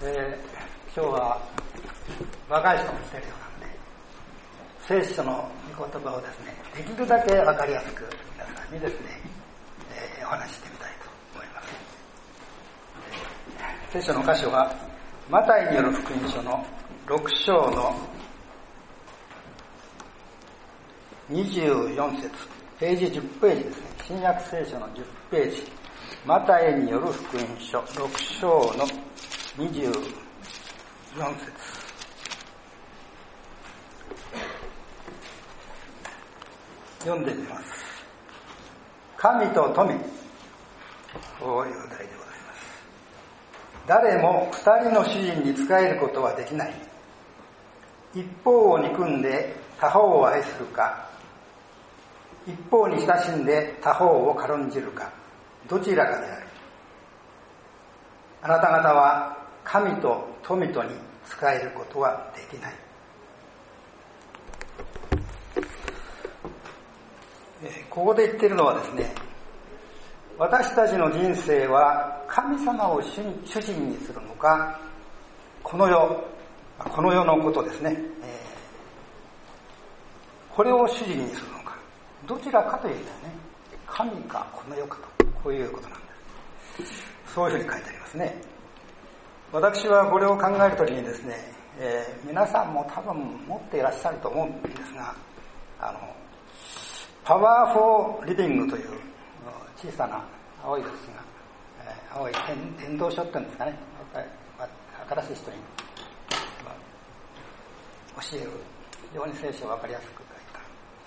今日は若い人も来てるようなんで、聖書の御言葉をですね、できるだけ分かりやすく皆さんにですね、お話ししてみたいと思います。聖書の箇所はマタイによる福音書の6章の24節、ページ10ページですね。新約聖書の10ページ、マタイによる福音書6章の24節、読んでみます。神と富、こういう題でございます。誰も二人の主人に仕えることはできない。一方を憎んで他方を愛するか、一方に親しんで他方を軽んじるか、どちらかである。あなた方は神と富とに仕えることはできない。ここで言っているのはですね、私たちの人生は神様を主人にするのか、この世のことですね、これを主人にするのか、どちらかというんだよね。神かこの世かと、こういうことなんです。そういうふうに書いてありますね。私はこれを考えるときにですね、皆さんも多分持っていらっしゃると思うんですが、パワーフォーリビングという小さな青いですが、青い伝道書っていうんですかね、新しい人に教える非常に聖書を分かりやすく書いた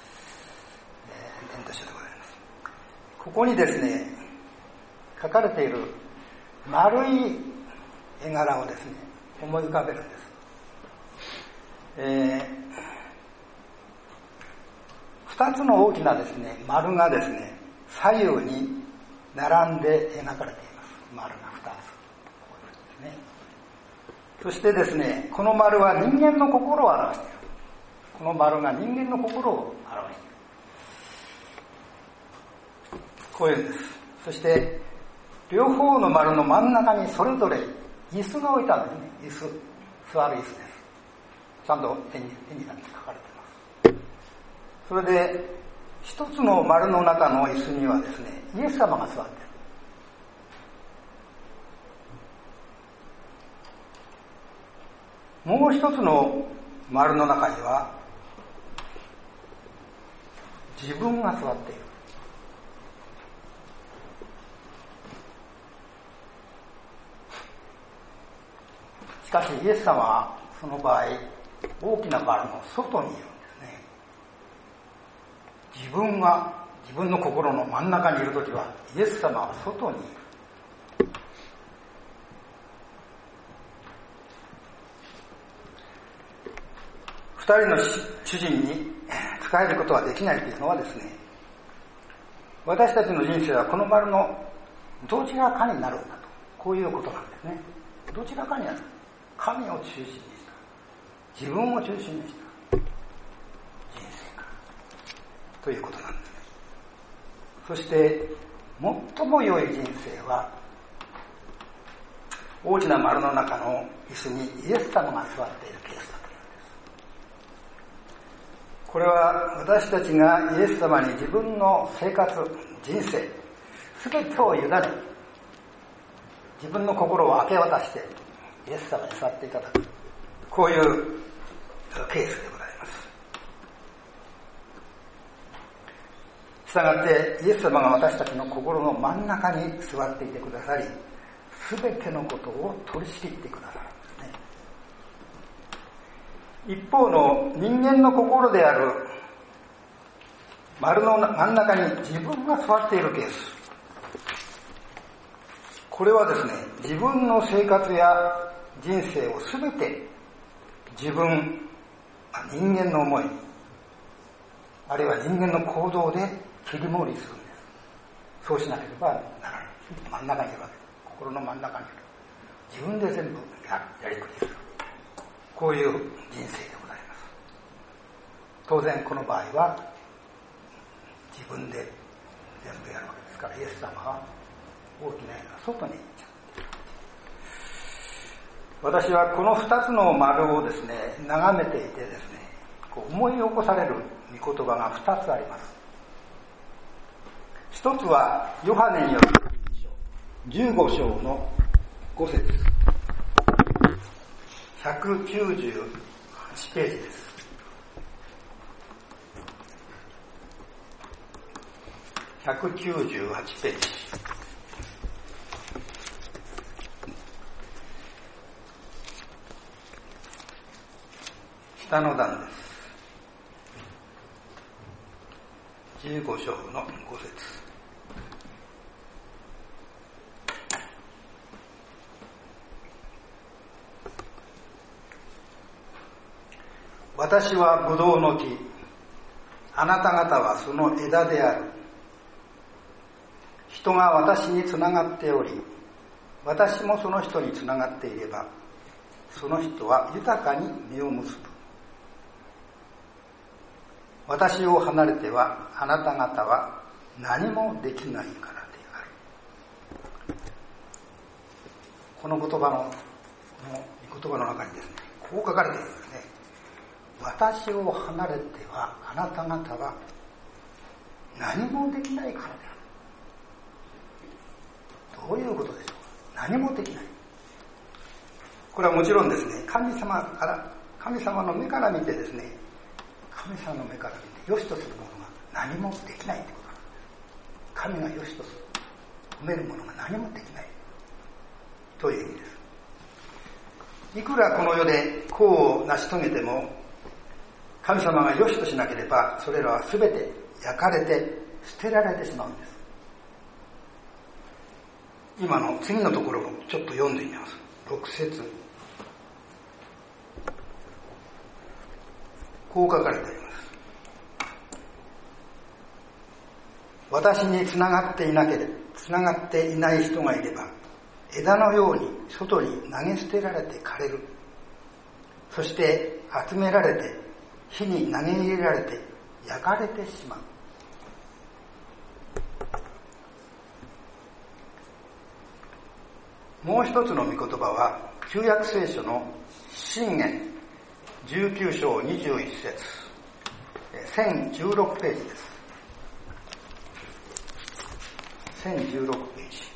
伝道書でございます。ここにですね書かれている丸い絵柄をですね思い浮かべるんです。二つの大きなですね丸がですね左右に並んで描かれています。丸が二つ、こういうですね。そしてですね、この丸は人間の心を表している。この丸が人間の心を表している。こういうんです。そして両方の丸の真ん中にそれぞれ椅子が置いてあるんですね。座る椅子です。ちゃんと手に書かれています。それで一つの丸の中の椅子にはですね、イエス様が座っている。もう一つの丸の中には自分が座っている。しかしイエス様はその場合大きな丸の外にいるんですね。自分の心の真ん中にいるときはイエス様は外にいる。二人の主人に仕えることはできないというのはですね、私たちの人生はこの丸のどちらかになるんだと、こういうことなんですね。どちらかになる。神を中心にした、自分を中心にした人生かということなんです。そして最も良い人生は大きな丸の中の椅子にイエス様が座っているケースだというんです。これは私たちがイエス様に自分の生活、人生全てを委ね、自分の心を明け渡してイエス様に座っていただく、こういうケースでございます。したがってイエス様が私たちの心の真ん中に座っていてくださり、全てのことを取り仕切ってくださるんですね。一方の人間の心である丸の真ん中に自分が座っているケース、これはですね、自分の生活や人生をすべて人間の思い、あるいは人間の行動で切り盛りするんです。そうしなければならない。真ん中にいるわけです。心の真ん中にいる。自分で全部やりくりする。こういう人生でございます。当然この場合は自分で全部やるわけですから、イエス様は大きな絵が外に行っちゃう。 私はこの2つの丸をですね、眺めていてですね、思い起こされる御言葉が2つあります。一つはヨハネによる15章の5節198ページです。198ページ。下の段です。15章の5節。私はブドウの木、あなた方はその枝である。人が私につながっており、私もその人につながっていれば、その人は豊かに実を結ぶ。私を離れてはあなた方は何もできないからである。この言葉の中にですね、こう書かれているんですね。私を離れてはあなた方は何もできないからである。どういうことでしょうか。何もできない。これはもちろんですね、神様の目から見てですね、神様の目から見て良しとするものが何もできないということなんです。神が良しとする、褒めるものが何もできないという意味です。いくらこの世で功を成し遂げても、神様が良しとしなければ、それらは全て焼かれて捨てられてしまうんです。今の次のところをちょっと読んでみます。6節。こう書かれてあります。私につながっていない人がいれば、枝のように外に投げ捨てられて枯れる。そして集められて火に投げ入れられて焼かれてしまう。もう一つの御言葉は旧約聖書の箴言19章21節1016ページです。1016ページ。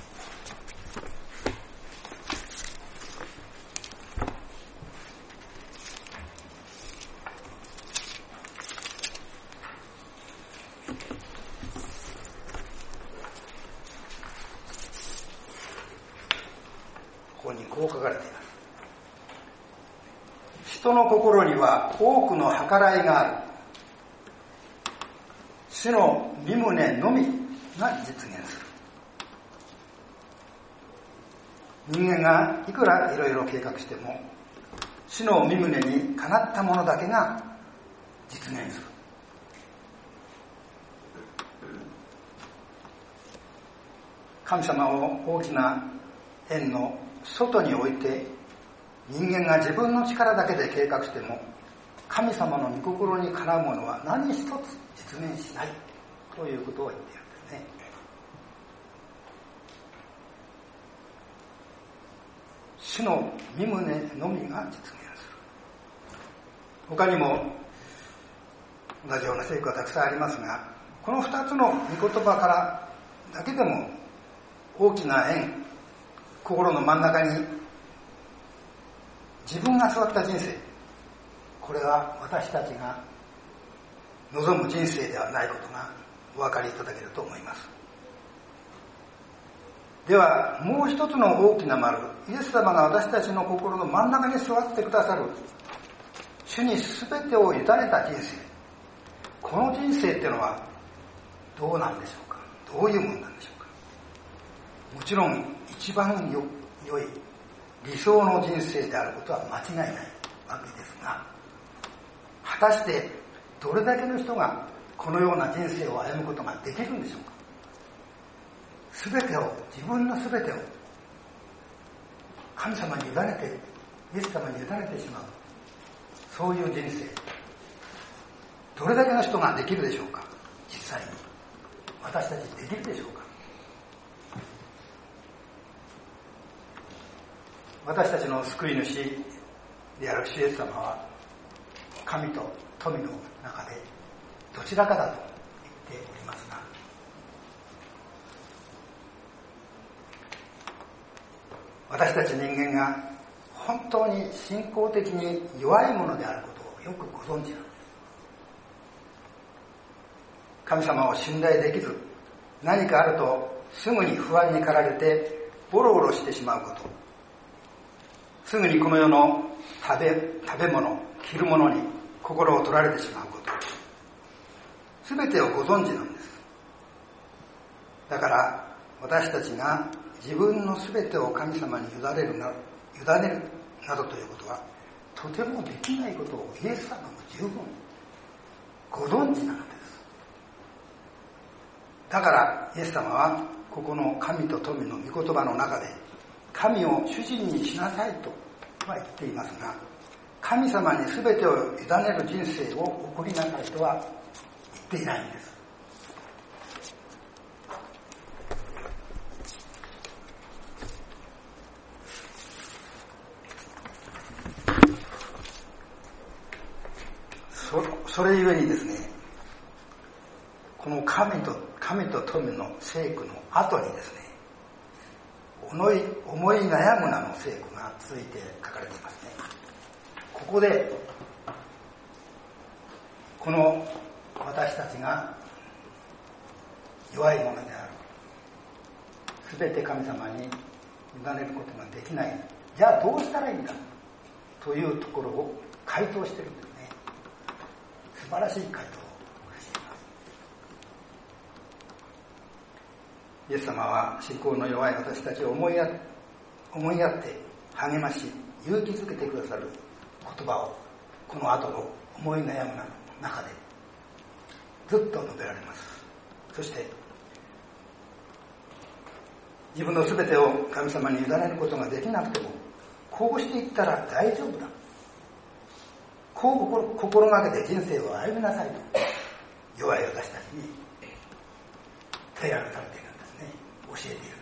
ここにこう書かれています。人の心には多くの計らいがある。主の御胸のみが実現する。人間がいくらいろいろ計画しても、主の御胸にかなったものだけが実現する。神様を大きな円の外に置いて、人間が自分の力だけで計画しても、神様の御心にかなうものは何一つ実現しないということを言っているんですね。主の御胸のみが実現する。他にも同じような聖句はたくさんありますが、この2つの御言葉からだけでも大きな円、心の真ん中に自分が座った人生、これは私たちが望む人生ではないことがお分かりいただけると思います。ではもう一つの大きな丸、イエス様が私たちの心の真ん中に座ってくださる、主に全てを委ねた人生、この人生っていうのはどうなんでしょうか。どういうものなんでしょうか。もちろん一番良い理想の人生であることは間違いないわけですが、果たしてどれだけの人がこのような人生を歩むことができるんでしょうか。全てを、自分の全てを神様に委ねて、イエス様に委ねてしまう、そういう人生、どれだけの人ができるでしょうか。実際に私たちできるでしょうか。 私たちの救い主である主イエス様は、神と富の中でどちらかだと言っておりますが、私たち人間が本当に信仰的に弱いものであることをよくご存知なんです。神様を信頼できず、何かあるとすぐに不安に駆られてボロボロしてしまうこと、すぐにこの世の食べ物、着るものに心を取られてしまうこと、すべてをご存知なんです。だから私たちが自分のすべてを神様に委ねるなどということはとてもできないことをイエス様も十分ご存知なのです。だからイエス様はここの神と富の御言葉の中で、神を主人にしなさいとは言っていますが、神様に全てを委ねる人生を送りなさいとは言っていないんです。それゆえにですね、この神と富の聖句の後にですね、思い悩むなの聖句が続いて書かれていますね。ここでこの私たちが弱いものである、すべて神様に委ねることができない、じゃあどうしたらいいんだというところを回答しているんですね。素晴らしい回答をしています。イエス様は信仰の弱い私たちを思いやって励まし勇気づけてくださる言葉を、この後の思い悩むなの中でずっと述べられます。そして自分の全てを神様に委ねることができなくても、こうしていったら大丈夫だ、こう心がけて人生を歩みなさいと、弱い私たちに提案されているんですね。教えているんです。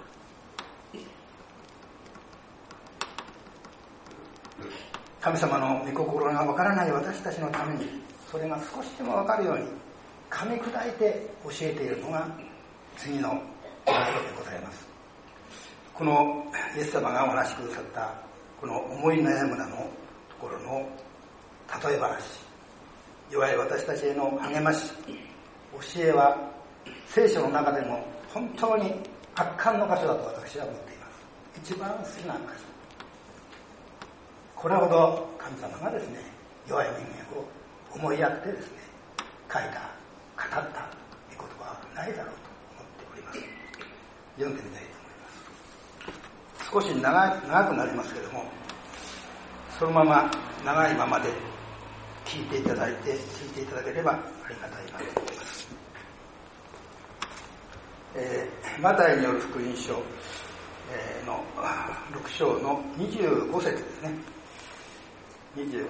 神様の御心がわからない私たちのために、それが少しでもわかるように噛み砕いて教えているのが次のところでございます。このイエス様がお話しくださったこの思い悩むなのところの例え話、弱い私たちへの励まし、教えは聖書の中でも本当に圧巻の箇所だと私は思っています。一番好きな箇所。これほど神様がですね、弱い人間を思いやってですね、書いた、語った御言葉はないだろうと思っております。読んでみたいと思います。少し長くなりますけれども、そのまま長いままで聞いていただければありがたいなと思います。マタイによる福音書の6章の25節ですね。25節。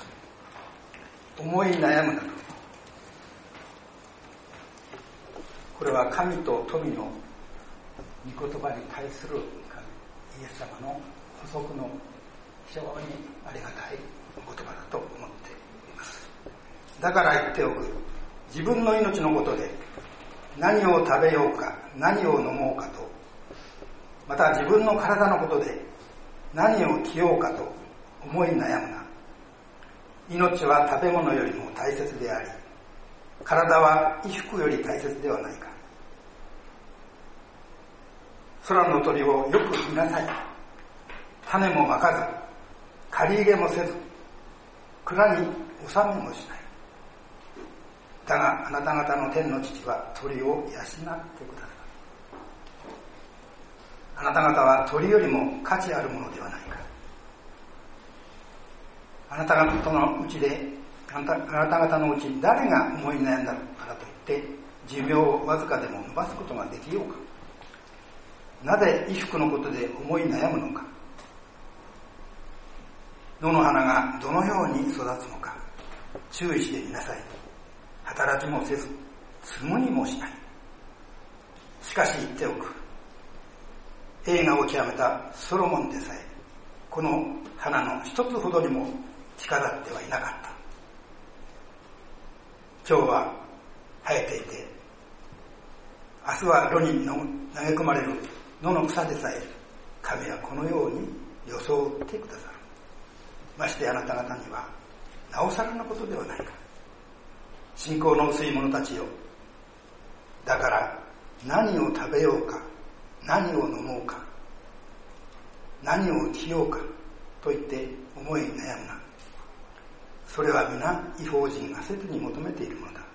思い悩むなと。これは神と富の御言葉に対するイエス様の補足の非常にありがたいお言葉だと思っています。だから言っておく。自分の命のことで何を食べようか、何を飲もうかと、また自分の体のことで何を着ようかと思い悩むな。命は食べ物よりも大切であり、体は衣服より大切ではないか。空の鳥をよく見なさい。種もまかず、借り入れもせず、蔵に納めもしない。だがあなた方の天の父は鳥を養ってくださる。あなた方は鳥よりも価値あるものではないか。あなた方のうち誰が思い悩んだからといって寿命をわずかでも伸ばすことができようか。なぜ衣服のことで思い悩むのか。野の花がどのように育つのか注意してみなさい。働きもせず紡ぎもしない。しかし言っておく。栄華を極めたソロモンでさえこの花の一つほどにも近づってはいなかった。今日は生えていて、明日は炉に投げ込まれる野の草でさえ神はこのように装ってくださる。ましてあなた方にはなおさらのことではないか。信仰の薄い者たちよ、だから何を食べようか、何を飲もうか、何を着ようかと言って思い悩むな。それは皆異邦人が切に求めているものだ。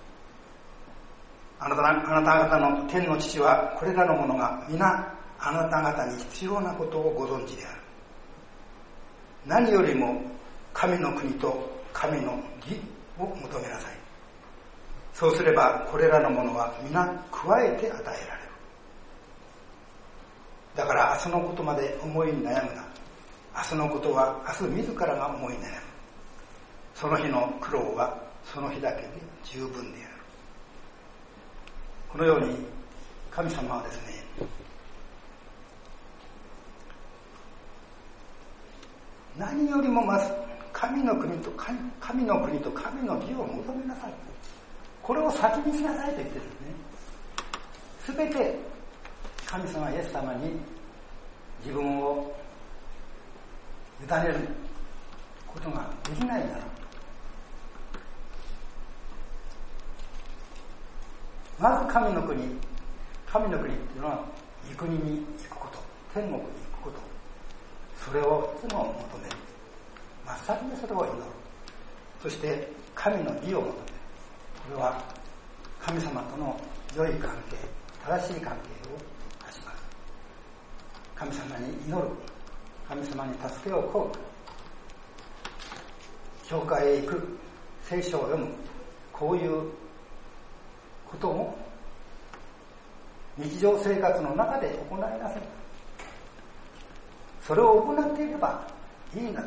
あなた方の天の父はこれらのものが皆あなた方に必要なことをご存知である。何よりも神の国と神の義を求めなさい。そうすればこれらのものは皆加えて与えられる。だから明日のことまで思い悩むな。明日のことは明日自らが思い悩む。その日の苦労はその日だけで十分である。このように神様はですね、何よりもまず神の国と神の義を求めなさい。これを先にしなさいと言ってるんですね。すべて神様イエス様に自分を委ねることができないなら、まず神の国っていうのは御国に行くこと、天国に行くこと、それをいつも求める。真っ先にそれを祈る。そして神の義を求める。これは神様との良い関係、正しい関係を成します。神様に祈る、神様に助けを請う、教会へ行く、聖書を読む、こういうことを日常生活の中で行いなさい。それを行っていればいいんだと。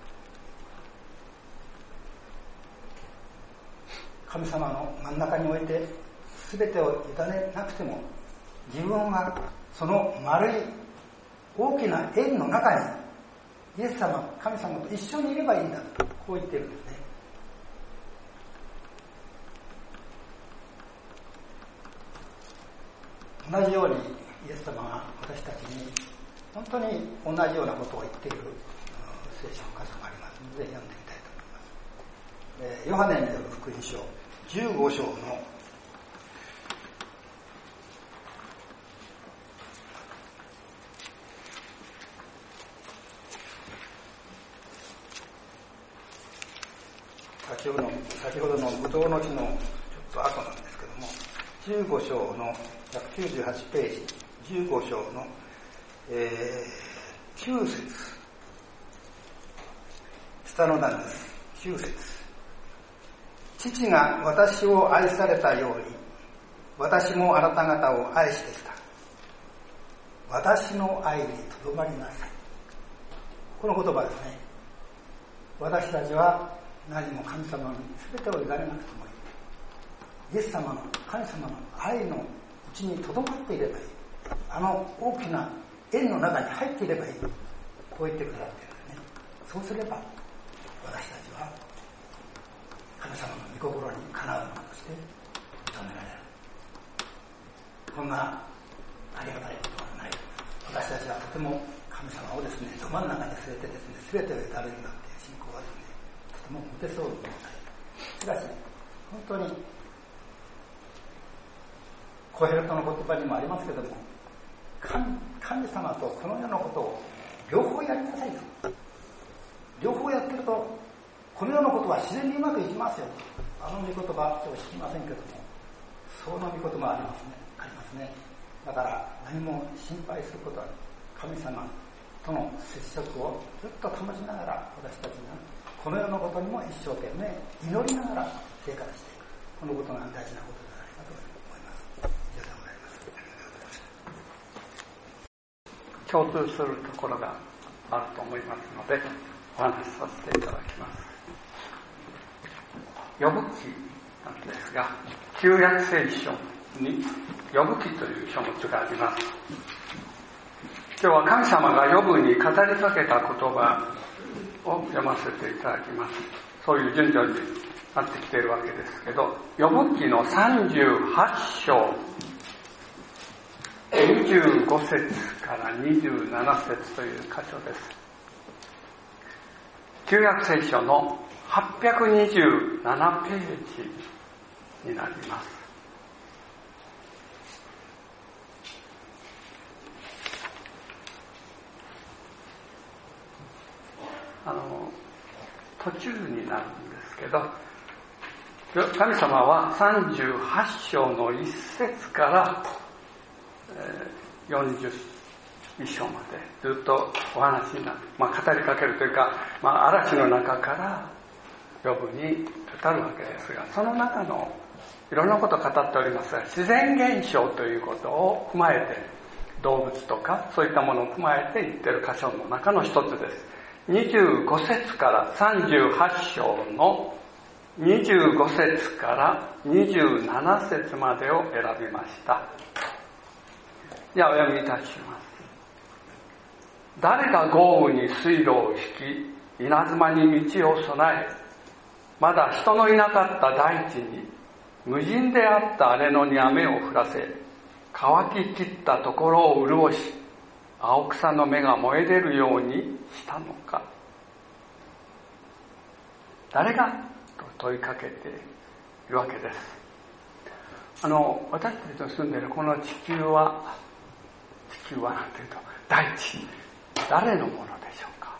神様の真ん中において全てを委ねなくても、自分はその丸い大きな円の中にイエス様、神様と一緒にいればいいんだと、こう言ってるんですね。同じようにイエス様が私たちに本当に同じようなことを言っている聖書の箇所がありますので読んでみたいと思います。ヨハネによる福音書15章の先ほどのブドウの木のちょっと後なんですけども、15章の198ページ、15章の、9節、下の段です。9節。父が私を愛されたように、私もあなた方を愛してきた。私の愛にとどまりなさい。この言葉ですね。私たちは何も神様に全てを委ねなくてもいい。イエス様の、神様の愛のうちにとどまっていればいい。あの大きな円の中に入っていればいい。こう言ってくださっているんですね。そうすれば私たちは神様の御心にかなうものとして認められる。こんなありがたいことはない。私たちはとても神様をですね、ど真ん中に据えてですね、全てを委ねるんだっていう信仰はですね、とても持てそうにない。しかし本当にコヘレトの言葉にもありますけども、神様とこの世のことを両方やりなさいと。両方やってるとこの世のことは自然にうまくいきますよ。あの御言葉ちょっと聞きませんけども、その御言葉ありますね。だから何も心配することはない。神様との接触をずっと保ちながら、私たちがこの世のことにも一生懸命祈りながら生活していく。このことが大事なことじゃないかと思います。以上でございます。ありがとうございました。 共通するところがあると思いますのでお話しさせていただきます。呼ぶ記なんですが、旧約聖書に呼ぶ記という書物があります。 今日は神様がヨブに語りかけた言葉を読ませていただきます。そういう順序になってきているわけですけど、ヨブ記の38章25節から27節という箇所です。旧約聖書の827ページになります。途中になるんですけど、神様は38章の1節から41章までずっとお話になる、語りかけるというか、嵐の中からヨブに語るわけですが、その中のいろんなことを語っておりますが、自然現象ということを踏まえて、動物とかそういったものを踏まえて言っている箇所の中の一つです。25節から38章の25節から27節までを選びました。じゃあお読みいたします。誰が豪雨に水路を引き、稲妻に道を備え、まだ人のいなかった大地に無人であった荒れ野に雨を降らせ、乾ききったところを潤し、青草の芽が燃え出るようにしたのか。誰がと問いかけているわけです。私たちの住んでいるこの地球はなんていうと大地、誰のものでしょうか。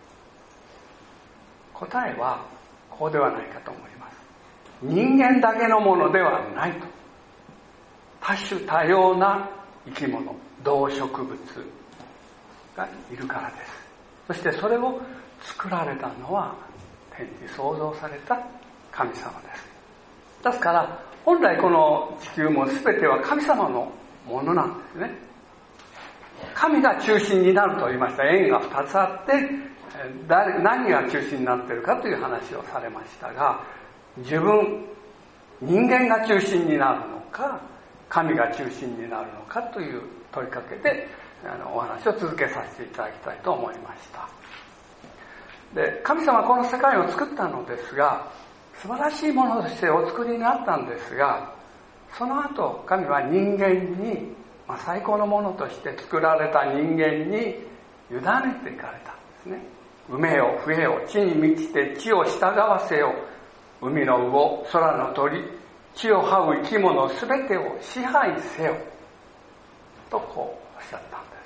答えはこうではないかと思います。人間だけのものではないと。多種多様な生き物、動植物がいるからです。そしてそれを作られたのは天に創造された神様です。ですから本来この地球も全ては神様のものなんですね。神が中心になると言いました。円が2つあって、何が中心になっているかという話をされましたが、人間が中心になるのか、神が中心になるのかという問いかけでお話を続けさせていただきたいと思いました。で、神様はこの世界を作ったのですが、素晴らしいものとしてお作りになったんですが、その後神は人間に、最高のものとして作られた人間に委ねていかれたんですね。埋めよ増えよ、地に満ちて地を従わせよ、海の魚、空の鳥、地を這う生き物すべてを支配せよとこうおっしゃったんです。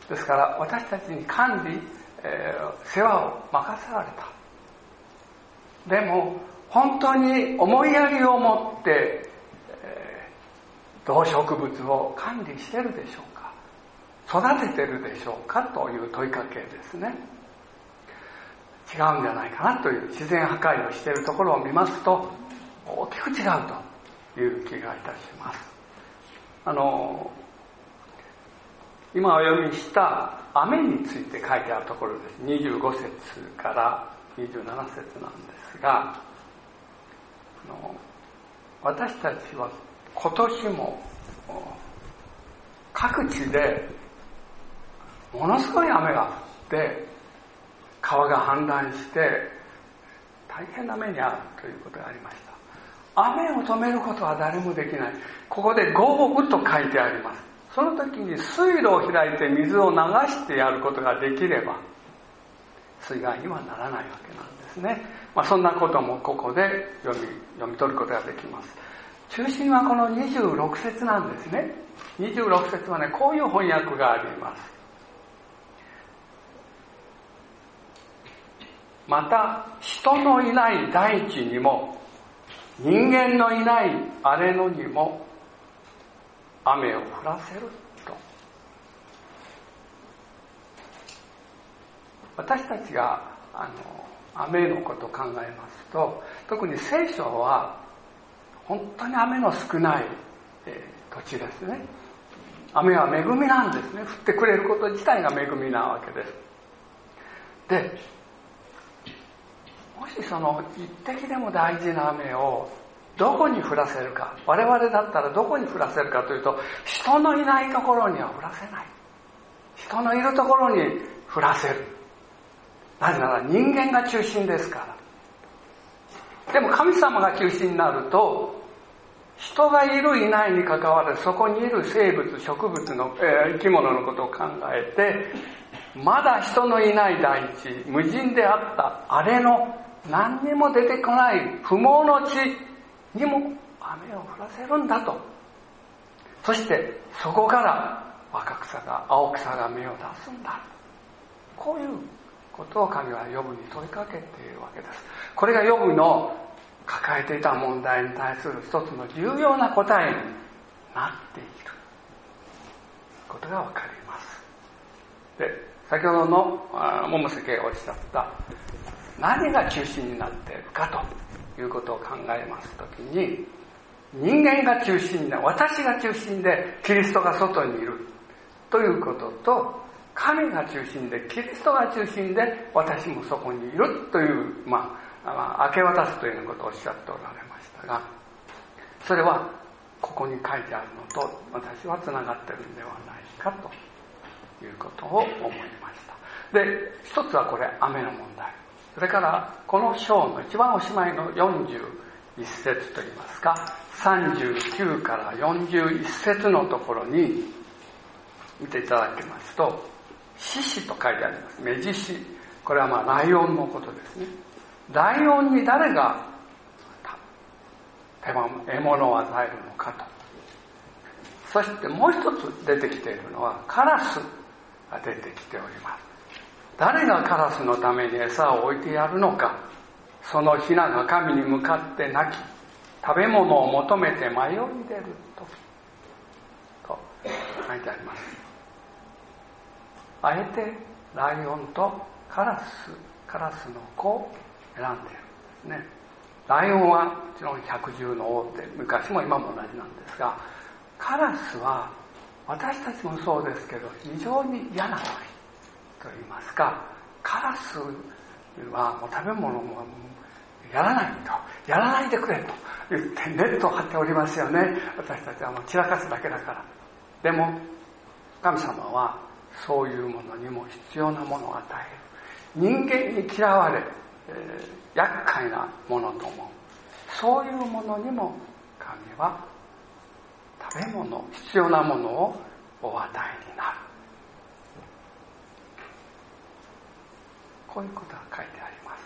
ですから私たちに管理、世話を任せられた。でも本当に思いやりを持って、動植物を管理しているでしょうか、育てているでしょうかという問いかけですね。違うんじゃないかなという、自然破壊をしているところを見ますと大きく違うという気がいたします。今お読みした雨について書いてあるところです。25節から27節なんですが、私たちは今年も各地でものすごい雨が降って川が氾濫して大変な目に遭うということがありました。雨を止めることは誰もできない。ここで豪雨と書いてあります。その時に水路を開いて水を流してやることができれば水害にはならないわけなんですね。そんなこともここで読み取ることができます。中心はこの26節なんですね。26節はね、こういう翻訳があります。また人のいない大地にも人間のいない荒れ野にも雨を降らせると。私たちが雨のことを考えますと、特に聖書は本当に雨の少ない、土地ですね。雨は恵みなんですね。降ってくれること自体が恵みなわけです。で、もしその一滴でも大事な雨をどこに降らせるか、我々だったらどこに降らせるかというと、人のいないところには降らせない。 人のいるところに降らせる。なぜなら人間が中心ですから。でも神様が中心になると、人がいるいないに関わらず、そこにいる生物、植物の、生き物のことを考えて、まだ人のいない大地、無人であったあれの何にも出てこない不毛の地にも雨を降らせるんだと。そしてそこから若草が、青草が芽を出すんだ。こういうことを神はヨブに問いかけているわけです。これがヨブの抱えていた問題に対する一つの重要な答えになっていることがわかります。で、先ほどの百瀬家がおっしゃった何が中心になっているかということを考えますときに、人間が中心で、私が中心でキリストが外にいるということと、神が中心でキリストが中心で私もそこにいるという、明け渡すというようなことをおっしゃっておられましたが、それはここに書いてあるのと私はつながっているんではないかということを思いました。で、一つはこれ雨の問題。それからこの章の一番おしまいの41節といいますか、39から41節のところに見ていただきますと、獅子と書いてあります。目獅子。これはライオンのことですね。ライオンに誰が獲物を与えるのかと。そしてもう一つ出てきているのはカラスが出てきております。誰がカラスのために餌を置いてやるのか。そのヒナが神に向かって鳴き、食べ物を求めて迷い出ると書いてあります。あえてライオンとカラスの子を選んでいるんですね。ライオンはもちろん百獣の王で昔も今も同じなんですが、カラスは私たちもそうですけど非常に嫌な鳥と言いますか、カラスはもう食べ物もやらないでくれと言ってネットを張っておりますよね。私たちはもう散らかすだけだから。でも神様はそういうものにも必要なものを与える。人間に嫌われ、厄介なものと思う。そういうものにも神は食べ物、必要なものをお与えになる。こういうことが書いてあります。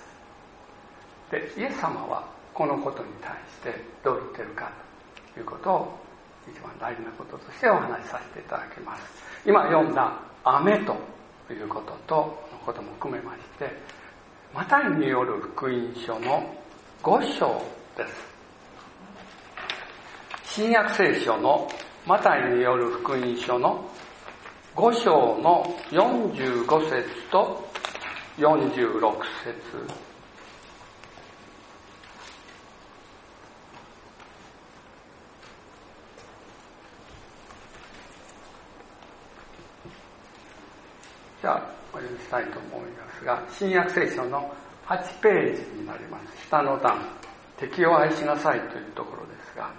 で、イエス様はこのことに対してどう言っているかということを一番大事なこととしてお話しさせていただきます。今読んだ雨ということとのことも含めまして、マタイによる福音書の5章です。新約聖書のマタイによる福音書の5章の45節と46節。じゃあお読みしたいと思いますが、新約聖書の8ページになります。下の段、敵を愛しなさいというところですが、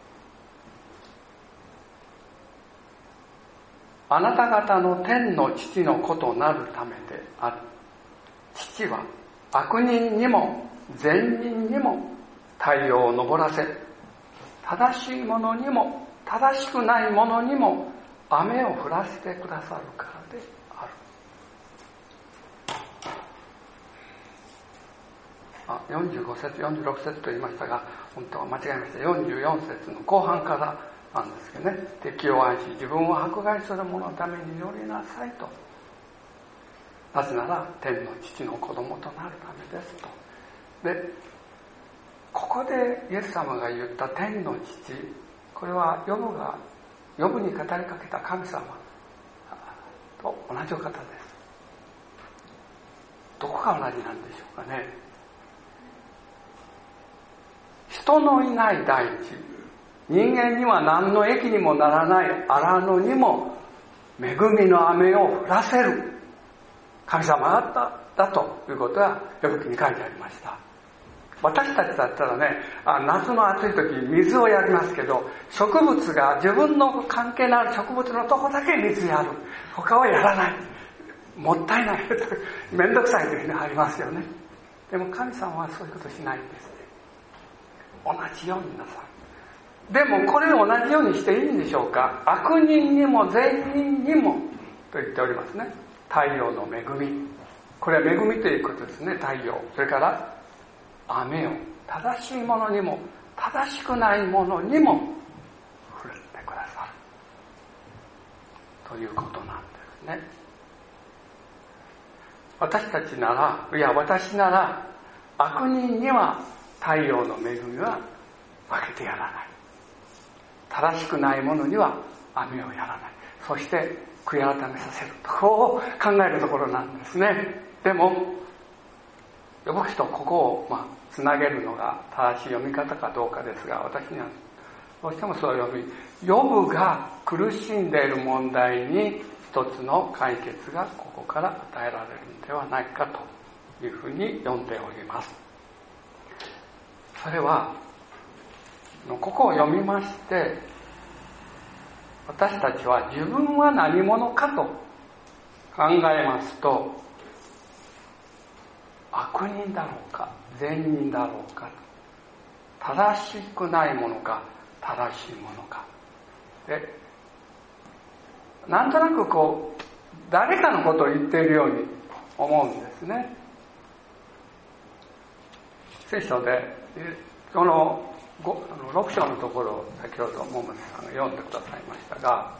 あなた方の天の父の子となるためである。父は悪人にも善人にも太陽を昇らせ、正しい者にも正しくない者にも雨を降らせてくださるからである。45節46節と言いましたが、本当は間違えました。44節の後半からなんですけどね、敵を愛し自分を迫害する者のために祈りなさいと。なぜなら天の父の子供となるためですと。で、ここでイエス様が言った天の父、これはヨブに語りかけた神様と同じお方です。どこが同じなんでしょうかね。人のいない大地、人間には何の益にもならない荒野にも恵みの雨を降らせる神様だということがヨブ記に書いてありました。 私たちだったらね、夏の暑い時に水をやりますけど、植物が自分の関係のある植物のとこだけ水やる。他はやらない。もったいない。めんどくさいというふうにありますよね。でも神様はそういうことしないんですね。同じようになさい。でもこれを同じようにしていいんでしょうか。悪人にも善人にもと言っておりますね。太陽の恵み。これは恵みということですね。太陽。それから雨を正しいものにも正しくないものにも降ってくださるということなんですね。私たちなら、いや私なら、悪人には太陽の恵みは分けてやらない。正しくないものには雨をやらない。そして悔い改めさせる。こう考えるところなんですね。でも呼ぶ人ここをつなげるのが正しい読み方かどうかですが、私にはどうしてもそう読み、ヨブが苦しんでいる問題に一つの解決がここから与えられるのではないかというふうに読んでおります。それはここを読みまして、私たちは自分は何者かと考えますと、悪人だろうか善人だろうか、正しくないものか正しいものかで、なんとなく誰かのことを言っているように思うんですね。聖書でこの6章のところを先ほど桃瀬さんが読んでくださいましたが、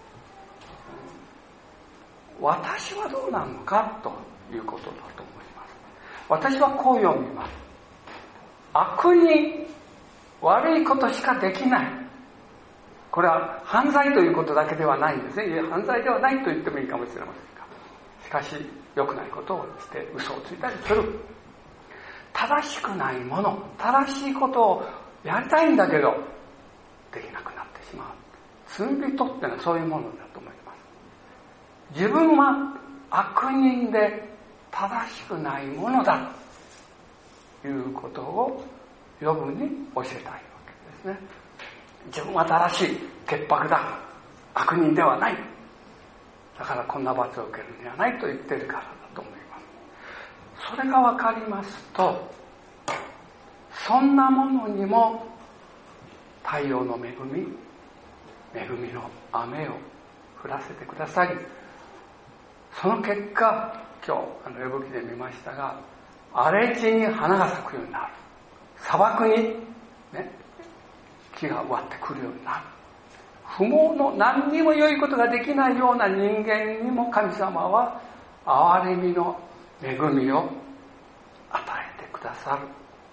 私はどうなのかということだと思います。私はこう読みます。悪人、悪いことしかできない。これは犯罪ということだけではないんですね。いや、犯罪ではないと言ってもいいかもしれませんが、しかし良くないことをして嘘をついたりする。正しくないもの、正しいことをやりたいんだけどできなくなってしまう。罪人ってのはそういうものだと思います。自分は悪人で正しくないものだということをヨブに教えたいわけですね。自分は正しい、潔白だ、悪人ではない、だからこんな罰を受けるんではないと言ってるからだと思います。それが分かりますと、そんなものにも太陽の恵みの雨を降らせてくださり、その結果、今日絵吹で見ましたが、荒れ地に花が咲くようになる、砂漠に、木が植わってくるようになる、不毛の何にも良いことができないような人間にも神様は憐れみの恵みを与えてくださる。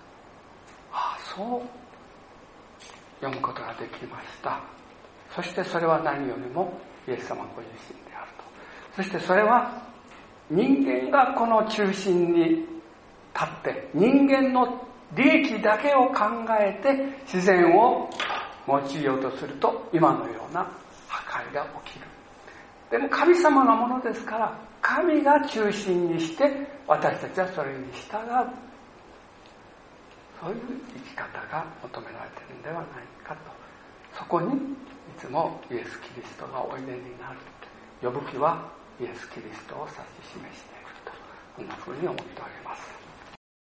そう読むことができました。そしてそれは何よりもイエス様ご自身であると。そしてそれは人間がこの中心に立って人間の利益だけを考えて自然を用いようとすると今のような破壊が起きる。でも神様のものですから神が中心にして私たちはそれに従う、そういう生き方が求められているのではないかと。そこにいつもイエス・キリストがおいでになる。呼ぶ記はイエス・キリストを指し示していると、こんなふうに思っております。